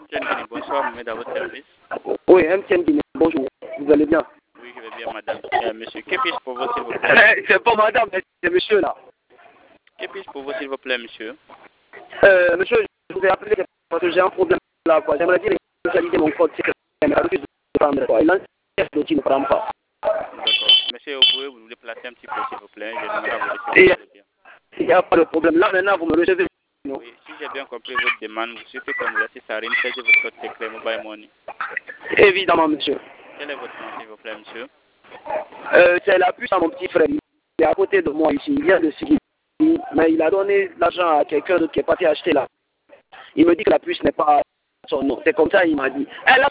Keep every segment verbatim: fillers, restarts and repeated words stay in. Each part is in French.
M T N Guinée, bonsoir, Mohamed à votre service. Oui, M T N Guinée, bonjour. Vous allez bien? Oui, je vais bien, madame. Euh, monsieur, que puis-je pour vous, s'il vous plaît? C'est pas madame, c'est monsieur là. Que puis-je pour vous, s'il vous plaît, monsieur? Euh, monsieur, je vous ai appelé parce que j'ai un problème là, quoi. J'aimerais dire localiser mon code secret, mais la refuse de prendre, quoi. Et l'ancien outil ne prend pas. D'accord. Monsieur, vous pouvez vous déplacer un petit peu, s'il vous plaît. Je demande à vous Il recevoir bien. n'y a pas de problème. Là, maintenant, vous me recevez. Non? Oui, si j'ai bien compris votre demande, vous souhaitez que vous laissez ça réinitialiser votre code secret Mobile Money. Évidemment, monsieur. Quel est votre nom, s'il vous plaît, monsieur? Euh, c'est la puce à mon petit frère. Il est à côté de moi ici. Il vient de Sigui. Mais il a donné l'argent à quelqu'un d'autre qui est parti acheter là. Il me dit que la puce n'est pas son nom. C'est comme ça, il m'a dit. Elle a...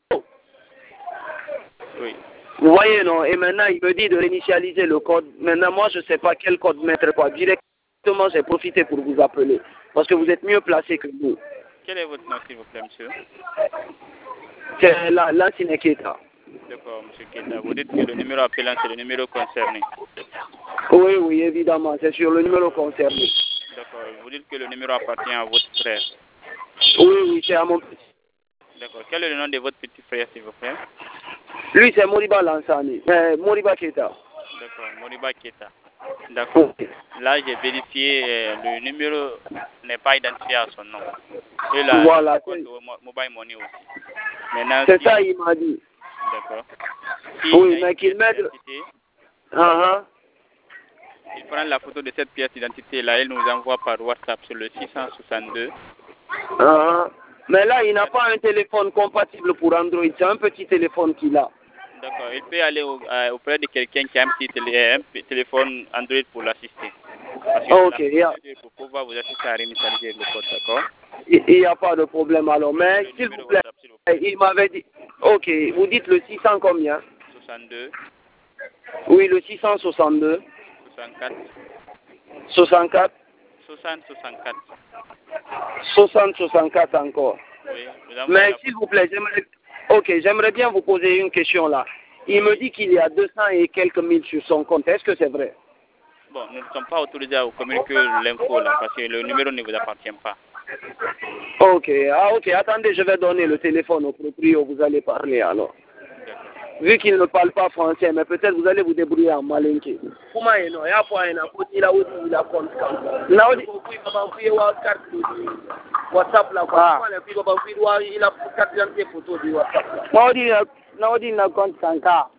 Oui. Vous voyez, non? Et maintenant, il me dit de réinitialiser le code. Maintenant, moi, je ne sais pas quel code mettre, quoi. Directement, j'ai profité pour vous appeler. Parce que vous êtes mieux placé que nous. Quel est votre nom, s'il vous plaît, monsieur? C'est l'ancien Keta. D'accord, monsieur Keta. Vous dites que le numéro appelant, c'est le numéro concerné. Oui, oui, évidemment. C'est sur le numéro concerné. D'accord. Vous dites que le numéro appartient à votre frère. Oui, oui, c'est à mon petit. D'accord. Quel est le nom de votre petit frère, s'il vous plaît? Lui, c'est Moriba Lansani. Euh, Moriba Keta. D'accord, Moriba Keta. D'accord. Oui. Là, j'ai vérifié, euh, le numéro n'est pas identifié à son nom. Et là, Voilà. le compte Mobile Money aussi. Maintenant, c'est si ça, vous... il m'a dit. D'accord. Si Oui, mais qu'il mette... identité, Uh -huh. il prend la photo de cette pièce d'identité là, il nous envoie par WhatsApp sur le six cent soixante-deux. Uh -huh. Mais là, il n'a pas un téléphone compatible pour Android. C'est un petit téléphone qu'il a. D'accord. Il peut aller au, euh, auprès de quelqu'un qui a un petit télé, un petit téléphone Android pour l'assister. Parce que Ok, la yeah. pour pouvoir vous assister à réinitialiser le code, d'accord? Il n'y a pas de problème alors. Mais s'il vous, plaît, WhatsApp, s'il vous plaît, il m'avait dit... Ok, vous dites le six cents combien? soixante-deux, Oui, le six cent soixante-deux. soixante-quatre, soixante-quatre. soixante, soixante-quatre. soixante, soixante-quatre encore. Oui, vous envoyez Mais la s'il vous plaît, j'aimerais... Ok, j'aimerais bien vous poser une question là. Il me dit qu'il y a deux cents et quelques mille sur son compte. Est-ce que c'est vrai? Bon, nous ne sommes pas autorisés à vous communiquer l'info là, parce que le numéro ne vous appartient pas. Ok, ah ok, attendez, je vais donner le téléphone au proprio, vous allez parler alors. Vu qu'il ne parle pas français, mais peut-être vous allez vous débrouiller en malinké. Comment est non? Il y a pas un apport, il a aussi il a compte. Il a aussi WhatsApp là, quoi. Il a carte d'identité photo du WhatsApp. Moi, on dit le compte Sanka.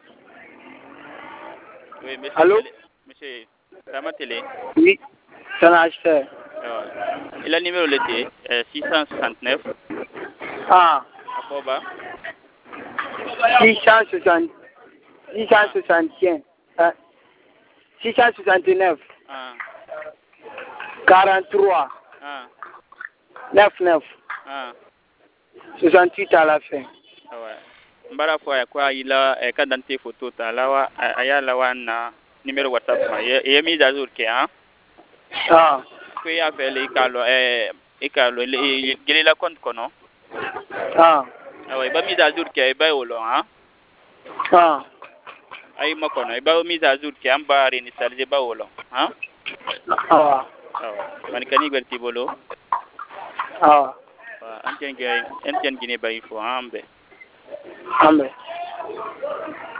Oui, monsieur. Allô? Monsieur, ça m'a télé. Oui, ça l'a acheté. Il a le numéro l'été, euh, six cent soixante-neuf. Ah. À quoi bas? six cent soixante, six cent soixante-quinze, euh, six cent soixante-neuf, ah. quarante-trois, ah. quatre-vingt-neuf, ah. soixante-huit à la fin. Ah ouais. Mbara fois quoi il a quand dans tes photos ta lawa aya lawa na numéro WhatsApp ma et mise à jour que hein. Ah. Que y a fait les calo eh et calo il gele la compte kono. Ah. Ah ouais, ba mise à jour que ba wolo hein. Ah. Ay ma kono ba mise à jour que am ba réinitialiser ba wolo hein. Ah. Ah ouais. Man kani berti bolo. Ah. Antien Guinée, Antien Guinée ba il faut hein be. Amen.